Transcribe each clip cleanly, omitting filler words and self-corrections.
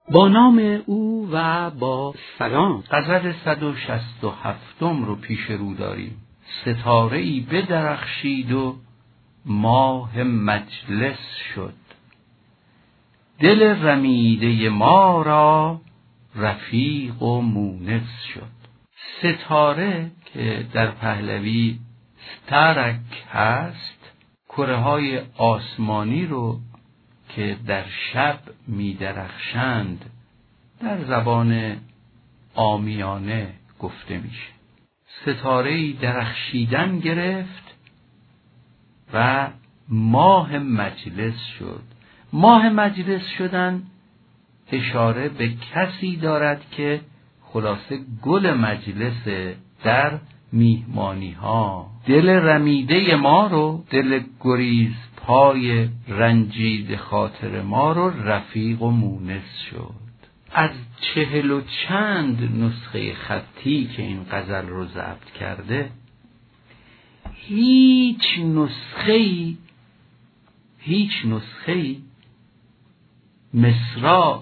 با نام او و با سلام. غزل 167 رو پیش رو داریم. ستاره‌ای بدرخشید و ماه مجلس شد، دل رمیده ما را رفیق و مونس شد. ستاره که در پهلوی ستارک هست، کره‌های آسمانی رو که در شب می درخشند در زبان عامیانه گفته میشه. ستاره‌ای درخشیدن گرفت و ماه مجلس شد. ماه مجلس شدن اشاره به کسی دارد که خلاصه گل مجلس در میهمانی ها. دل رمیده ما رو، دل گریز پای رنجید خاطر ما رو رفیق و مونس شد. از 40 و چند نسخه خطی که این غزل رو ضبط کرده، هیچ نسخه‌ای مصرع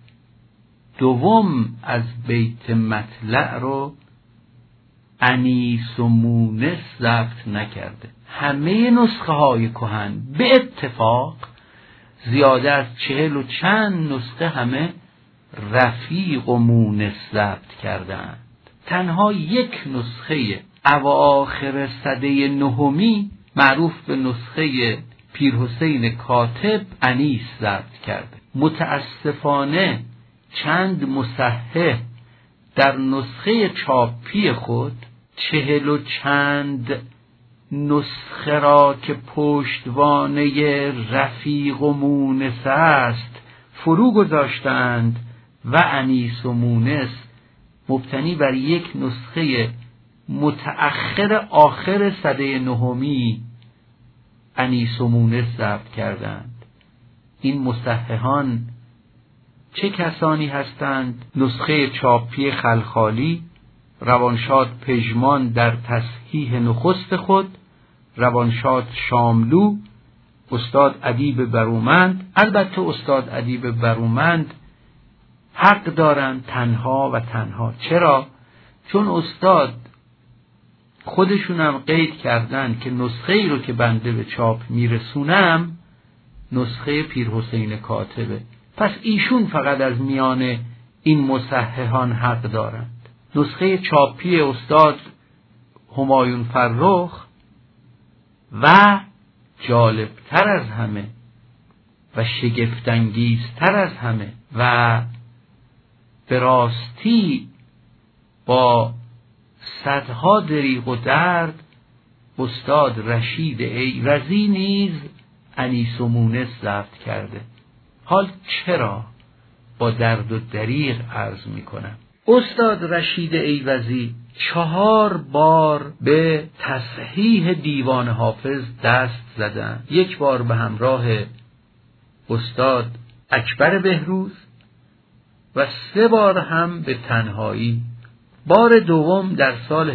دوم از بیت مطلع رو انیس و مونس ضبط نکرده. همه نسخه های کهن به اتفاق زیاده از 40 و چند نسخه همه رفیق و مونس ضبط کردند. تنها یک نسخه اواخر سده نهمی معروف به نسخه پیرحسین کاتب انیس ضبط کرده. متاسفانه چند مصحح در نسخه چاپی خود 40 و چند نسخه را که پشتوانه رفیق و مونس است فرو گذاشتند و انیس و مونس مبتنی بر یک نسخه متأخر آخر سده نهمی انیس و مونس ضبط کردند. این مصححان چه کسانی هستند؟ نسخه چاپی خلخالی، روانشاد پژمان در تصحیح نخست خود، روانشاد شاملو، استاد ادیب برومند. البته استاد ادیب برومند حق دارند تنها و تنها. چرا؟ چون استاد خودشون هم قید کردن که نسخه ای رو که بنده به چاپ میرسونم نسخه پیرحسین کاتبه، پس ایشون فقط از میان این مصححان حق دارند. نسخه چاپی استاد همایون فرخ و جالبتر از همه و شگفت‌انگیزتر از همه و به راستی با صدها دریغ و درد استاد رشید ایوزی نیز انیس و مونس ضبط کرده. حال چرا با درد و دریغ عرض می کنم؟ استاد رشید ایوزی 4 بار به تصحیح دیوان حافظ دست زدن. 1 بار به همراه استاد اکبر بهروز و 3 بار هم به تنهایی. بار دوم در سال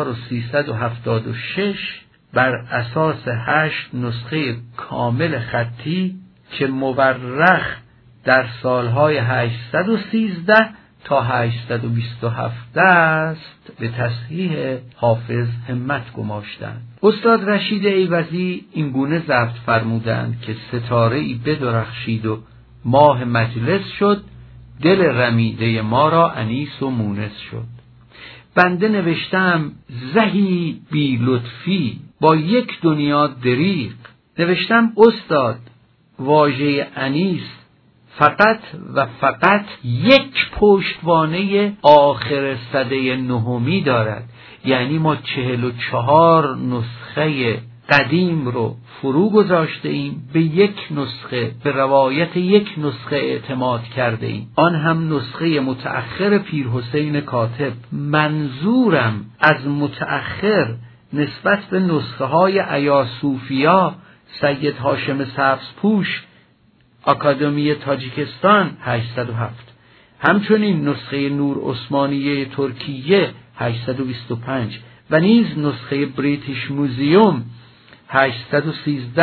1376 بر اساس 8 نسخه کامل خطی که مورخ در سالهای 813 تا 827 است به تصحیح حافظ همت گماشتند. استاد رشید ایوزی این گونه ضبط فرمودند که ستاره‌ای بدرخشید و ماه مجلس شد، دل رمیده ما را انیس و مونس شد. بنده نوشتم زهی بی لطفی با یک دنیا دریغ. نوشتم استاد واژه انیس فقط و فقط یک پشتوانه آخر سده نهمی دارد، یعنی ما 44 نسخه قدیم رو فرو گذاشته ایم، به یک نسخه، به روایت یک نسخه اعتماد کرده ایم، آن هم نسخه متأخر پیرحسین کاتب. منظورم از متأخر نسبت به نسخه های ایاصوفیا، سید هاشم سبزپوش، آکادمی تاجیکستان 807، همچنین نسخه نور عثمانیه ترکیه 825 و نیز نسخه بریتیش موزیوم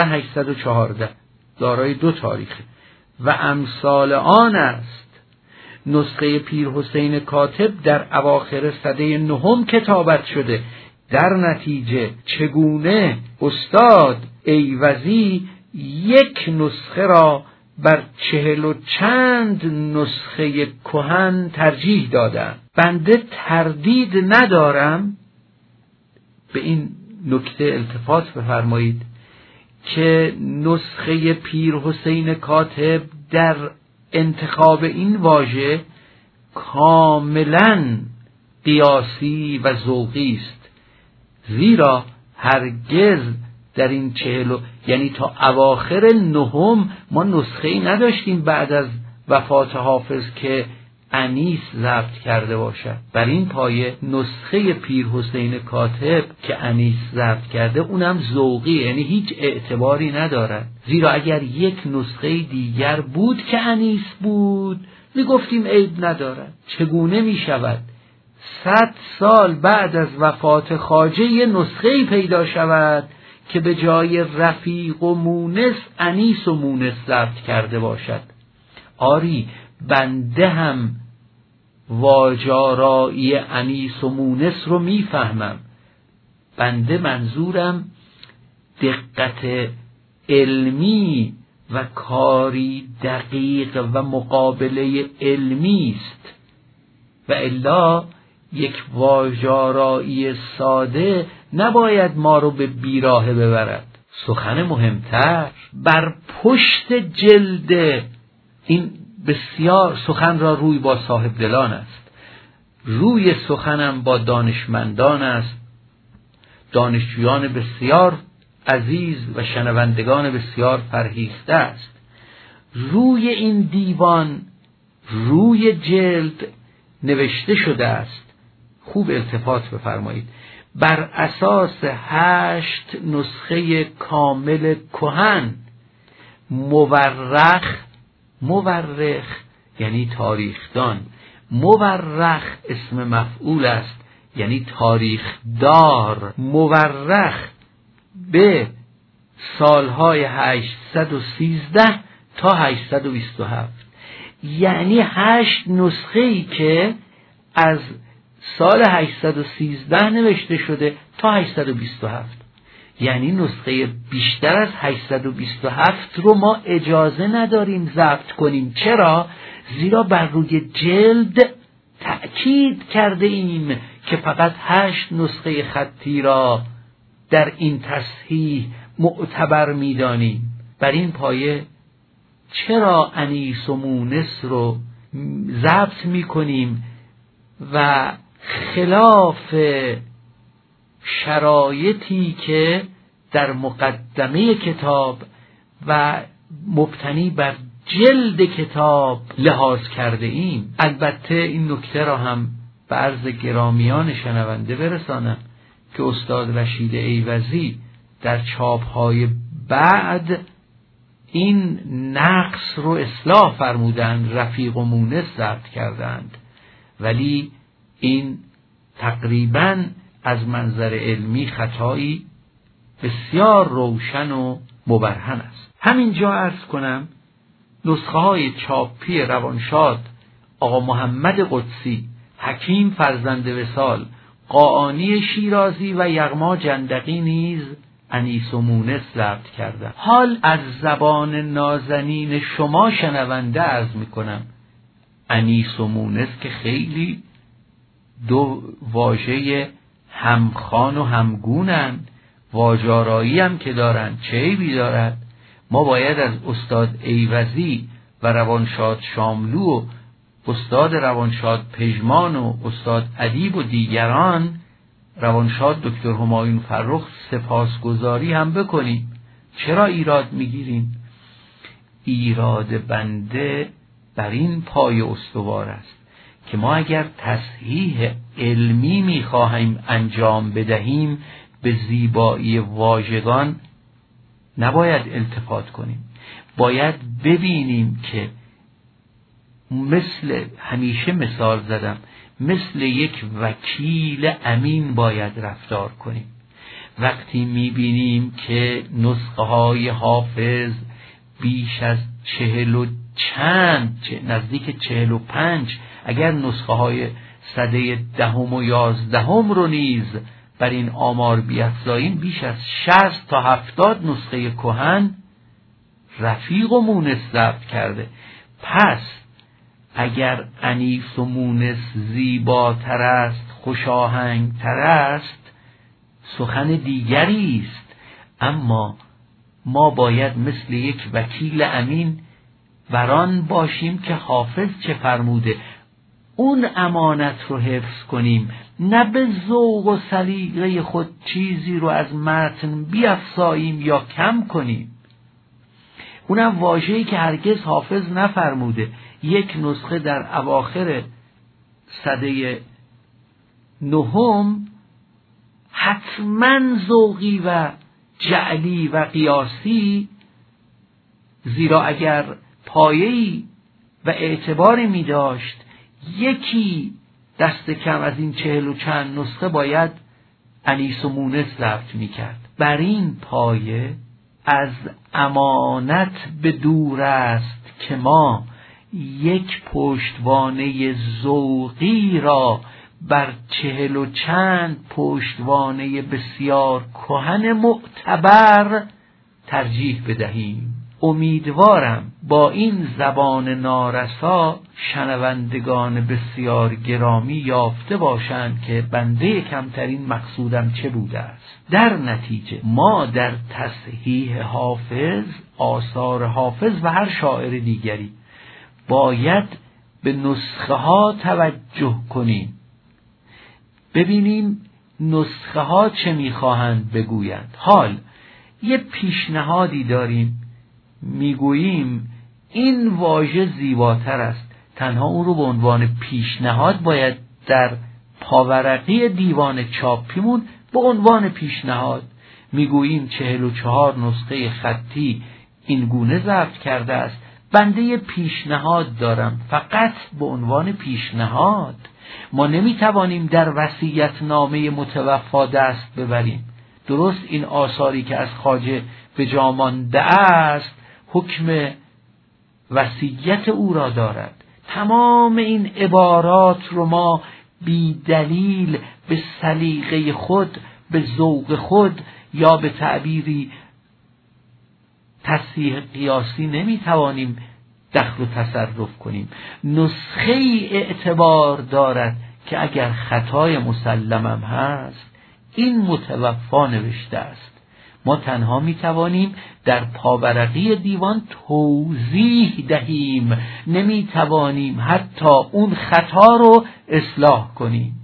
813-814 دارای 2 تاریخ و امثال آن است. نسخه پیر حسین کاتب در اواخر سده 9 کتابت شده. در نتیجه چگونه استاد ایوزی یک نسخه را بر 40 و چند نسخه کهن ترجیح دادند. بنده تردید ندارم، به این نکته التفات بفرمایید که نسخه پیر حسین کاتب در انتخاب این واژه کاملا قیاسی و ذوقی است، زیرا هرگز در این 40 یعنی تا اواخر 9 ما نسخه‌ای نداشتیم بعد از وفات حافظ که انیس ضبط کرده باشد. بر این پایه نسخه پیر حسین کاتب که انیس ضبط کرده اونم ذوقی، یعنی هیچ اعتباری ندارد، زیرا اگر یک نسخه دیگر بود که انیس بود میگفتیم عیب ندارد. چگونه میشود 100 سال بعد از وفات خواجه یه نسخه‌ای پیدا شود که به جای رفیق و مونس انیس و مونس ضبط کرده باشد؟ آری، بنده هم واجارایی انیس و مونس رو میفهمم. بنده منظورم دقت علمی و کاری دقیق و مقابله علمی است، و الا یک واژارایی ساده نباید ما رو به بیراهه ببرد. سخن مهمتر بر پشت جلد این بسیار سخن را روی با صاحب دلان است، روی سخنم با دانشمندان است، دانشجویان بسیار عزیز و شنوندگان بسیار فرهیخته است. روی این دیوان، روی جلد نوشته شده است، خوب التفات بفرمایید، بر اساس 8 نسخه کامل کهن، مورخ یعنی تاریخدان، مورخ اسم مفعول است یعنی تاریخدار، مورخ به سالهای 813 تا 827، یعنی 8 نسخه‌ای که از سال 813 نوشته شده تا 827، یعنی نسخه بیشتر از 827 رو ما اجازه نداریم ضبط کنیم. چرا؟ زیرا بر روی جلد تأکید کرده ایم که فقط 8 نسخه خطی را در این تصحیح معتبر می‌دانیم. بر این پایه چرا انیس و مونس رو ضبط می‌کنیم و خلاف شرایطی که در مقدمه کتاب و مبتنی بر جلد کتاب لحاظ کرده ایم؟ البته این نکته را هم به عرض گرامیان شنونده برسانم که استاد رشید ایوزی در چاپ‌های بعد این نقص رو اصلاح فرمودند، رفیق و مونس ضبط کردند، ولی این تقریباً از منظر علمی خطایی بسیار روشن و مبرهن است. همینجا عرض کنم نسخه های چاپی روانشاد آقا محمد قدسی، حکیم فرزند وصال، قاآنی شیرازی و یغما جندقی نیز انیس و مونس ضبط کردند. حال از زبان نازنین شما شنونده عرض میکنم، انیس و مونس که خیلی دو واژه همخوان و همگونند، واژارایی هم که دارند، چه عیبی دارد؟ ما باید از استاد ایوزی و روانشاد شاملو و استاد روانشاد پژمان و استاد ادیب و دیگران، روانشاد دکتر همایون فرخ، سپاسگزاری هم بکنیم. چرا ایراد میگیریم؟ ایراد بنده بر این پای استوار است که ما اگر تصحیح علمی میخواهیم انجام بدهیم به زیبایی واژگان نباید التفات کنیم، باید ببینیم که مثل همیشه مثال زدم، مثل یک وکیل امین باید رفتار کنیم. وقتی میبینیم که نسخه های حافظ بیش از نزدیک 45 اگر نسخه های سده 10 و 11 رو نیز بر این آمار بیفزاییم، بیش از 60 تا 70 نسخه کهن رفیق و مونس ضبط کرده. پس اگر انیس و مونس زیباتر است، خوشاهنگتر است، سخن دیگری است. اما ما باید مثل یک وکیل امین بران باشیم که حافظ چه فرموده، اون امانت رو حفظ کنیم، نه به ذوق و سلیقه خود چیزی رو از متن بیفزاییم یا کم کنیم. اونم واژه‌ای که هرگز حافظ نفرموده. یک نسخه در اواخر سده 9 حتما ذوقی و جعلی و قیاسی، زیرا اگر پایه‌ای و اعتباری می داشت یکی دست کم از این 40 و چند نسخه باید انیس و مونس ضبط می کرد. بر این پایه از امانت به دور است که ما یک پشتوانه ذوقی را بر 40 و چند پشتوانه بسیار کهن معتبر ترجیح بدهیم. امیدوارم با این زبان نارسا شنوندگان بسیار گرامی یافته باشند که بنده کمترین مقصودم چه بوده است. در نتیجه ما در تصحیح حافظ، آثار حافظ و هر شاعر دیگری باید به نسخه ها توجه کنیم، ببینیم نسخه ها چه میخواهند بگویند. حال یه پیشنهادی داریم، میگوییم این واژه زیباتر است، تنها اون رو به عنوان پیشنهاد باید در پاورقی دیوان چاپیمون به عنوان پیشنهاد میگوییم 44 نسخه خطی این گونه ضبط کرده است. بنده پیشنهاد دارم، فقط به عنوان پیشنهاد. ما نمیتوانیم در وصیت‌نامه متوفا دست ببریم. درست این آثاری که از خواجه به جا مانده است حکم وصیت او را دارد. تمام این عبارات رو ما بی دلیل به سلیقه خود، به ذوق خود یا به تعبیری تصحیح قیاسی نمیتوانیم دخل و تصرف کنیم. نسخه ای اعتبار دارد که اگر خطای مسلمم هست این متوفا نوشته است. ما تنها میتوانیم در پاورقی دیوان توضیح دهیم، نمیتوانیم حتی اون خطا رو اصلاح کنیم.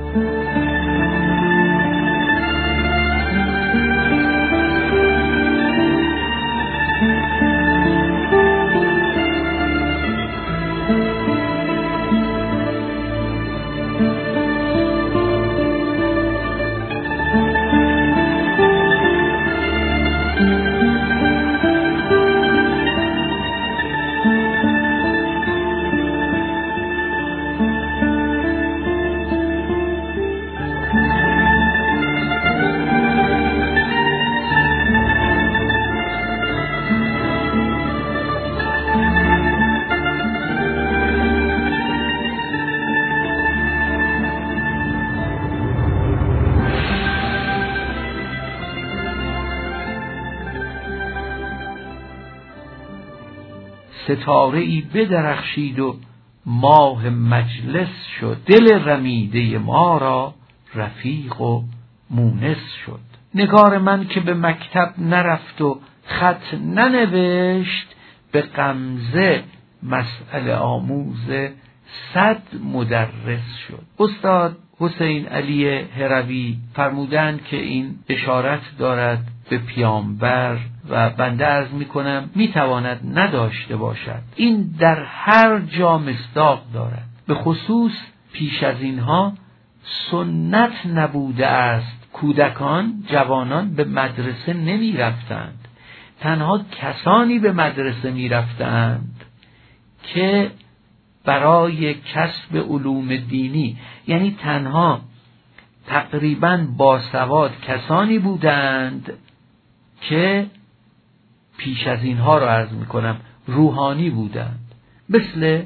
ستاره ای بدرخشید و ماه مجلس شد، دل رمیده ما را رفیق و مونس شد. نگار من که به مکتب نرفت و خط ننوشت، به غمزه مسئله آموز 100 مدرس شد. استاد حسین علی هروی فرمودند که این اشارت دارد به پیامبر و بنده عرض میکنم میتواند نداشته باشد. این در هر جا مصداق دارد. به خصوص پیش از اینها سنت نبوده است کودکان، جوانان به مدرسه نمی رفتند. تنها کسانی به مدرسه می رفتند که برای کسب علوم دینی، یعنی تنها تقریباً باسواد کسانی بودند که پیش از اینها را عرض میکنم روحانی بودند، مثل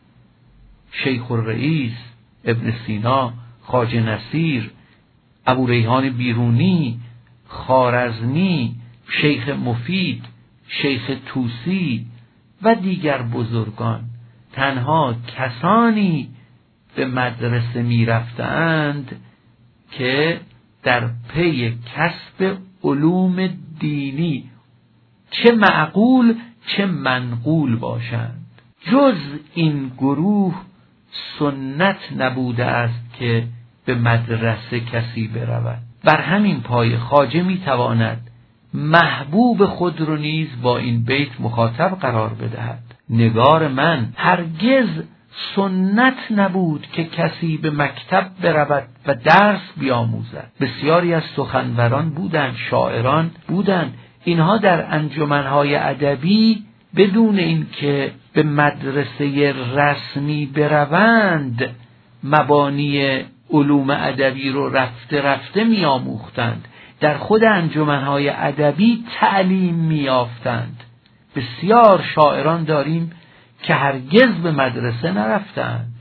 شیخ الرئیس، ابن سینا، خواجه نصیر، ابو ریحان بیرونی، خوارزمی، شیخ مفید، شیخ طوسی و دیگر بزرگان. تنها کسانی به مدرسه می رفتند که در پی کسب علوم دینی چه معقول چه منقول باشند. جز این گروه سنت نبوده است که به مدرسه کسی برود. بر همین پای خواجه می تواند محبوب خود رو نیز با این بیت مخاطب قرار بدهد. نگار من، هرگز سنت نبود که کسی به مکتب برود و درس بیاموزد. بسیاری از سخنوران بودند، شاعران بودند، اینها در انجمنهای ادبی بدون اینکه به مدرسه رسمی بروند مبانی علوم ادبی رو رفته رفته میآموختند، در خود انجمنهای ادبی تعلیم میافتند. بسیار شاعران داریم که هرگز به مدرسه نرفتند.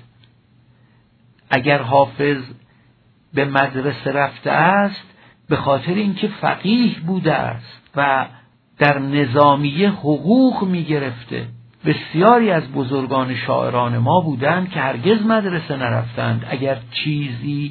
اگر حافظ به مدرسه رفته است به خاطر اینکه فقیه بوده است و در نظامیه حقوق میگرفته. بسیاری از بزرگان شاعران ما بودند که هرگز مدرسه نرفتند. اگر چیزی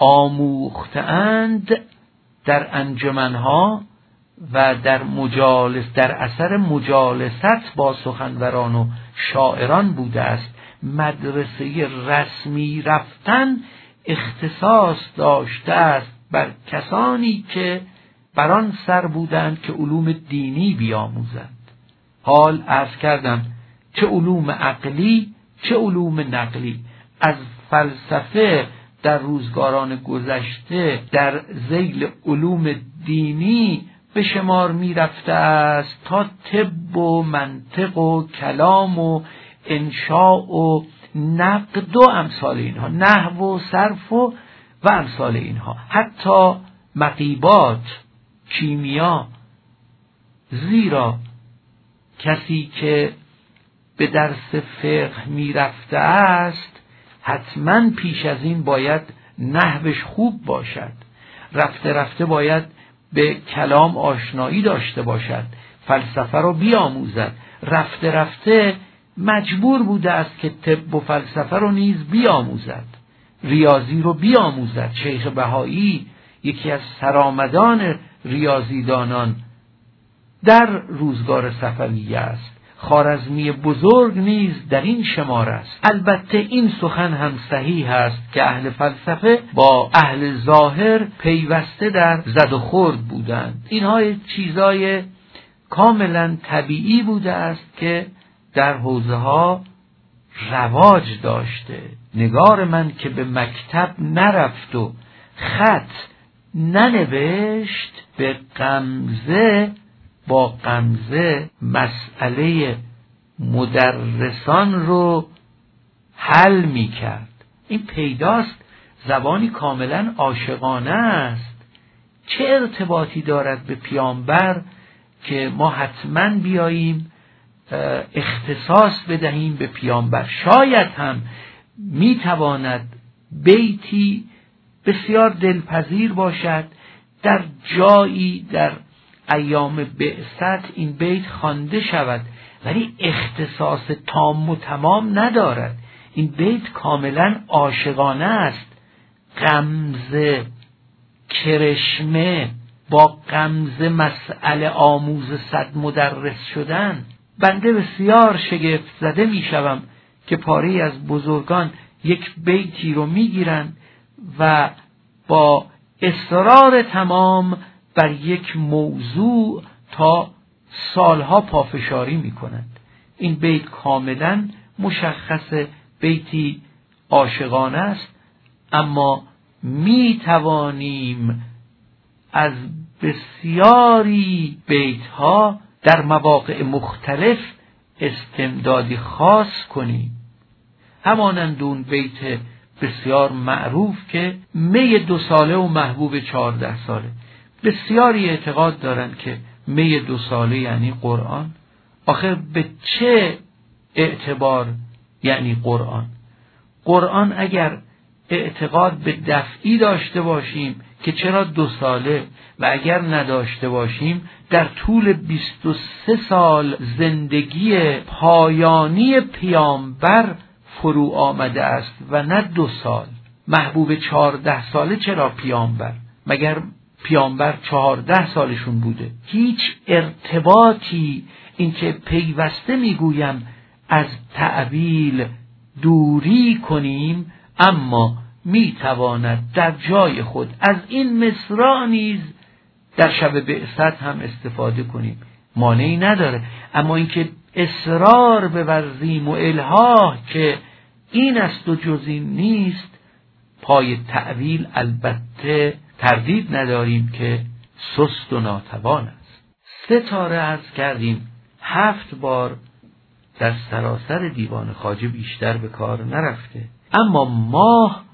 آموختند در انجمنها و در اثر مجالست با سخنوران و شاعران بوده است. مدرسه رسمی رفتن اختصاص داشته است بر کسانی که بر آن سر بودند که علوم دینی بیاموزند. حال عرض کردم چه علوم عقلی چه علوم نقلی. از فلسفه در روزگاران گذشته در ذیل علوم دینی به شمار می رفته است تا طب و منطق و کلام و انشاء و نقد و امثال اینها، نحو و صرف و امثال اینها، حتی مغیبات، کیمیا. زیرا کسی که به درس فقه می رفته است حتما پیش از این باید نحوش خوب باشد، رفته رفته باید به کلام آشنایی داشته باشد، فلسفه رو بیاموزد، رفته رفته مجبور بوده است که طب و فلسفه رو نیز بیاموزد، ریاضی رو بیاموزد. شیخ بهایی یکی از سرآمدان ریاضیدانان در روزگار صفویه است. خوارزمی بزرگ نیز در این شمار است. البته این سخن هم صحیح است که اهل فلسفه با اهل ظاهر پیوسته در زد و خورد بودند. اینها چیزای کاملا طبیعی بوده است که در حوزه ها رواج داشته. نگار من که به مکتب نرفت و خط ننوشت، به غمزه با غمزه مسئله مدرسان رو حل می کرد. این پیداست زبانی کاملا عاشقانه است. چه ارتباطی دارد به پیامبر که ما حتما بیاییم اختصاص بدهیم به پیامبر؟ شاید هم می تواند بیتی بسیار دلپذیر باشد، در جایی در ایام بعثت این بیت خوانده شود، ولی اختصاص تام و تمام ندارد. این بیت کاملا عاشقانه است. غمزه، کرشمه، با غمزه مسئله آموز صد مدرس شدن. بنده بسیار شگفت زده می شوم که پاره از بزرگان یک بیتی رو می گیرند و با اصرار تمام بر یک موضوع تا سالها پافشاری می کنند. این بیت کاملا مشخص بیتی عاشقانه است، اما می توانیم از بسیاری بیتها در مواقع مختلف استمدادی خاص کنیم. همانند اون بیت بسیار معروف که می 2 ساله و محبوب 14 ساله. بسیاری اعتقاد دارند که می 2 ساله یعنی قرآن، آخه به چه اعتبار یعنی قرآن اگر اعتقاد به دفعی داشته باشیم که چرا 2 ساله، و اگر نداشته باشیم در طول 23 سال زندگی پایانی پیامبر فرو آمده است و نه 2 سال. محبوب 14 ساله چرا پیامبر؟ مگر پیامبر 14 سالشون بوده؟ هیچ ارتباطی، اینکه پیوسته میگویم از تأویل دوری کنیم، اما میتواند در جای خود از این مصرع نیز در شب بعثت هم استفاده کنیم، مانعی نداره. اما اینکه اصرار بورزیم و الحاح که این است و جز این نیست، پای تأویل البته تردید نداریم که سست و ناتوان است. ستاره عرض کردیم 7 بار در سراسر دیوان خواجه بیشتر به کار نرفته، اما ماه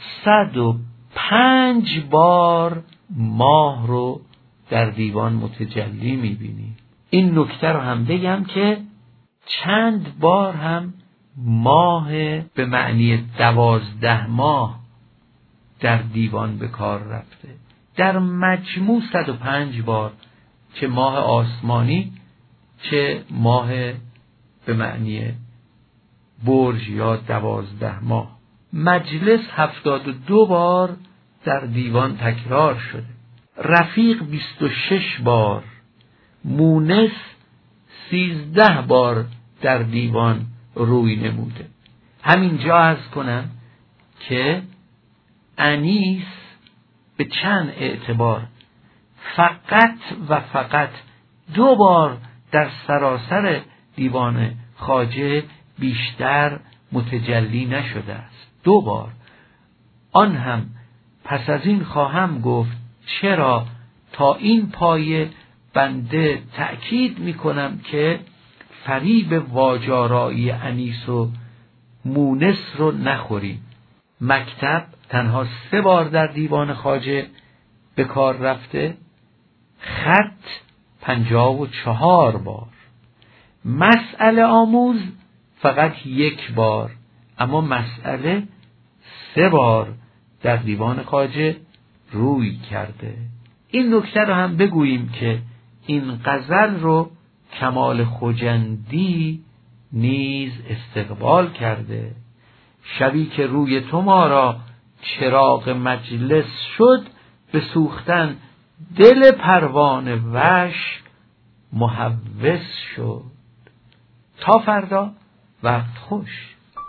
105 بار ماه رو در دیوان متجلی میبینیم. این نکته رو هم بگم که چند بار هم ماه به معنی 12 ماه در دیوان به کار رفته. در مجموع 105 بار، چه ماه آسمانی چه ماه به معنی برج یا 12 ماه. مجلس 72 بار در دیوان تکرار شده. رفیق 26 بار، مونس 13 بار در دیوان روی نموده. همینجا عرض کنم که انیس به چند اعتبار فقط و فقط 2 بار در سراسر دیوان خواجه بیشتر متجلی نشده است. 2 بار. آن هم پس از این خواهم گفت چرا. تا این پایه بنده تأکید میکنم که فریب واجارایی انیس و مونس رو نخوریم. مکتب تنها 3 بار در دیوان خواجه به کار رفته، خط 54 بار، مسئله آموز فقط 1 بار، اما مسئله 3 بار در دیوان خواجه روی کرده. این نکته رو هم بگوییم که این غزل رو کمال خجندی نیز استقبال کرده. شبی که روی تو ما را چراغ مجلس شد، به سوختن دل پروانه وش محوس شد. تا فردا، وقت خوش.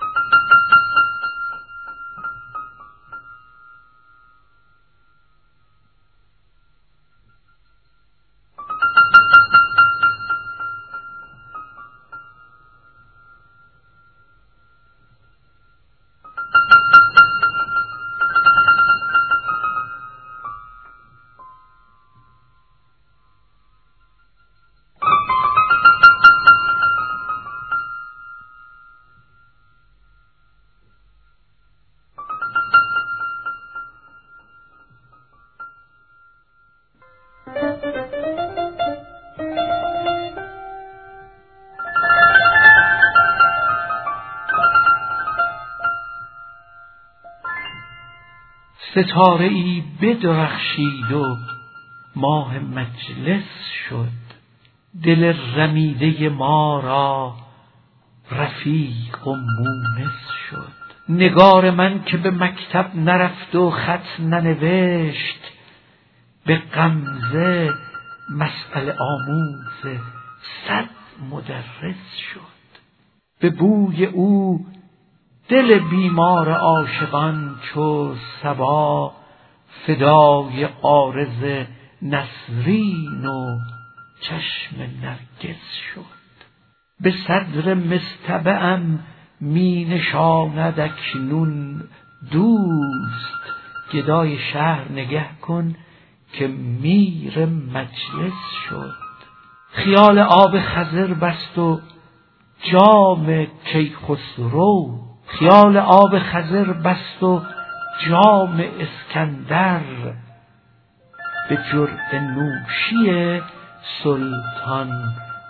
ستاره ای بدرخشید و ماه مجلس شد، دل رمیده ما را رفیق و مونس شد. نگار من که به مکتب نرفت و خط ننوشت، به غمزه مسئله آموز 100 مدرس شد. به بوی او دل بیمار عاشقان چو صبا فدای عارض نسرین و چشم نرگس شد. به صدر مصطبه‌ام می نشاند اکنون دوست، گدای شهر نگه کن که میر مجلس شد. خیال آب خضر بست و جام کیخسرو، خیال آب خضر بست و جام اسکندر، به جرعه نوشی سلطان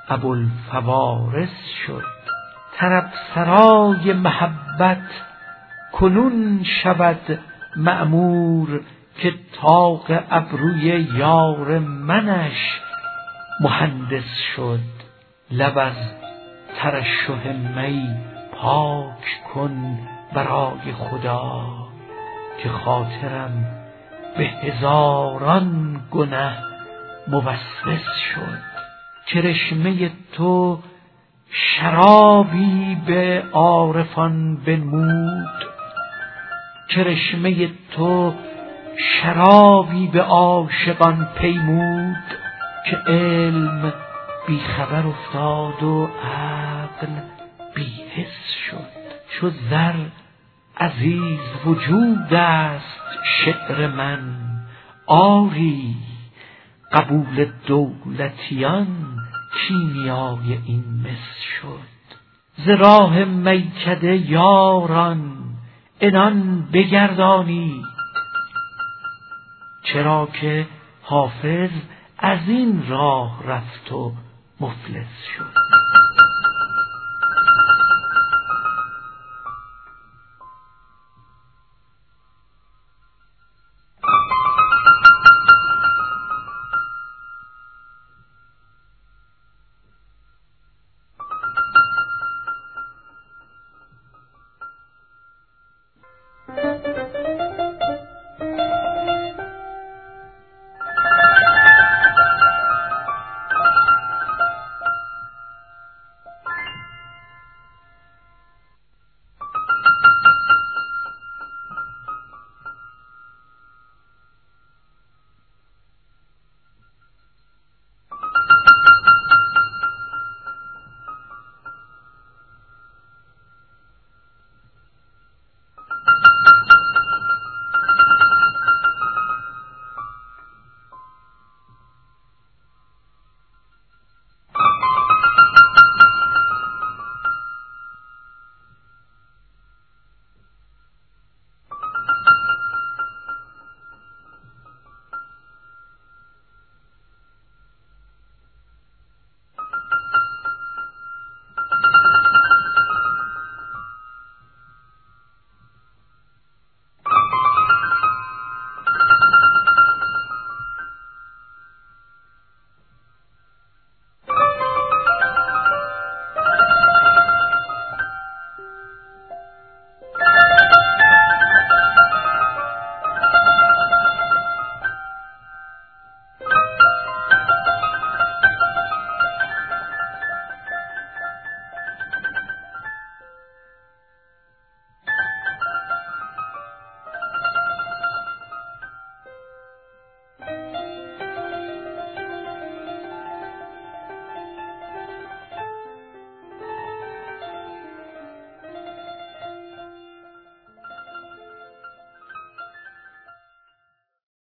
ابوالفوارس شد. طرب سرای محبت کنون شود معمور، که طاق ابروی یار منش مهندس شد. لب از ترشح می پاک کن برای خدا، که خاطرم به هزاران گنه موسوس شد. کرشمه تو شرابی به عارفان بنمود، کرشمه تو شرابی به عاشقان پیمود، که علم بی خبر افتاد و عقل بی حس شد. چو زر عزیز وجود است شعر من، آری قبول دولتیان کیمیای این مس شد. ز راه میکده یاران عنان بگردانی، چرا که حافظ از این راه رفت و مفلس شد.